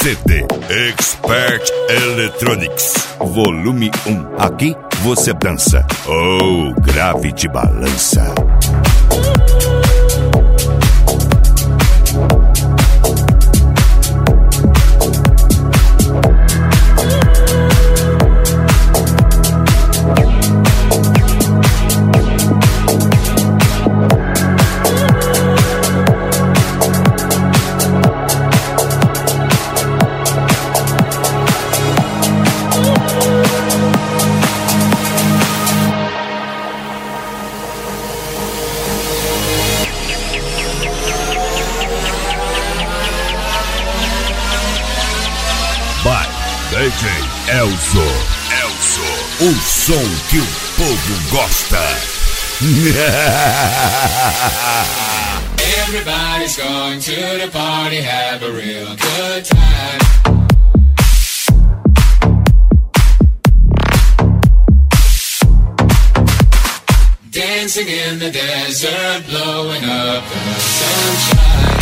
CD Expert Electronics Volume 1. Aqui você dança ou grave te balança. DJ Elzo, o som que o povo gosta. Everybody's going to the party, have a real good time. Dancing in the desert, blowing up the sunshine.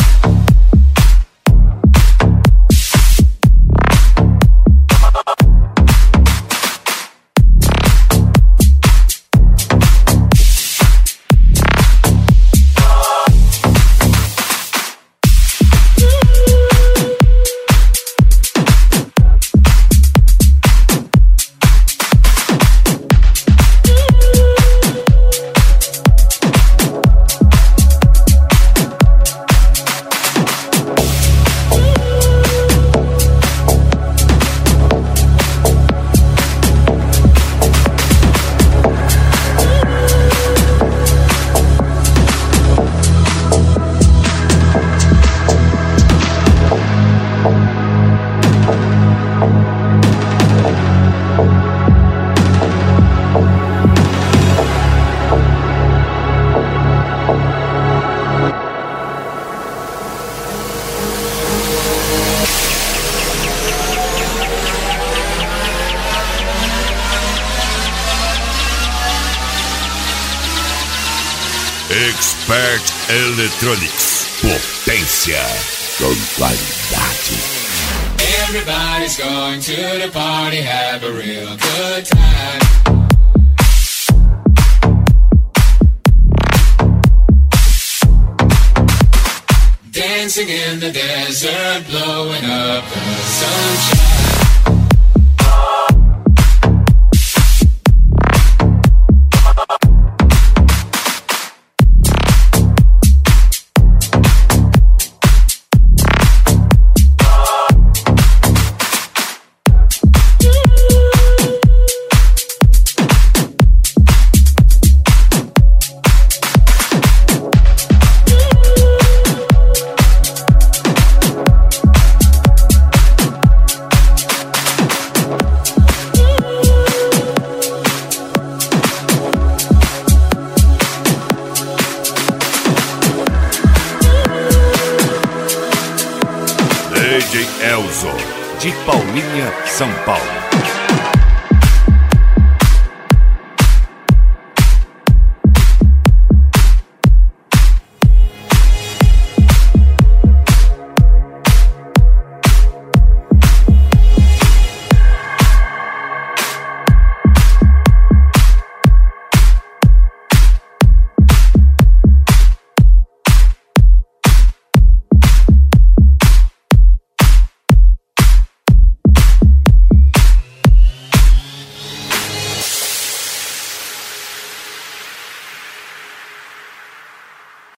Expert Electronics, potência com qualidade. Everybody's going to the party, have a real good time. Dancing in the desert, blowing up the sunshine. DJ Elzo, de Palminha, São Paulo.